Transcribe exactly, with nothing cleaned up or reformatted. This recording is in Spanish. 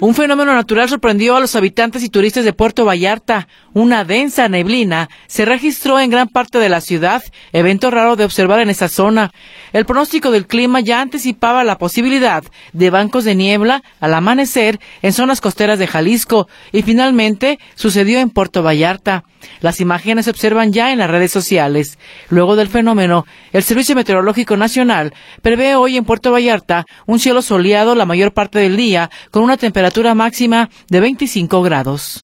Un fenómeno natural sorprendió a los habitantes y turistas de Puerto Vallarta. Una densa neblina se registró en gran parte de la ciudad, evento raro de observar en esa zona. El pronóstico del clima ya anticipaba la posibilidad de bancos de niebla al amanecer en zonas costeras de Jalisco, y finalmente sucedió en Puerto Vallarta. Las imágenes se observan ya en las redes sociales. Luego del fenómeno, el Servicio Meteorológico Nacional prevé hoy en Puerto Vallarta un cielo soleado la mayor parte del día, con una temperatura máxima de veinticinco grados.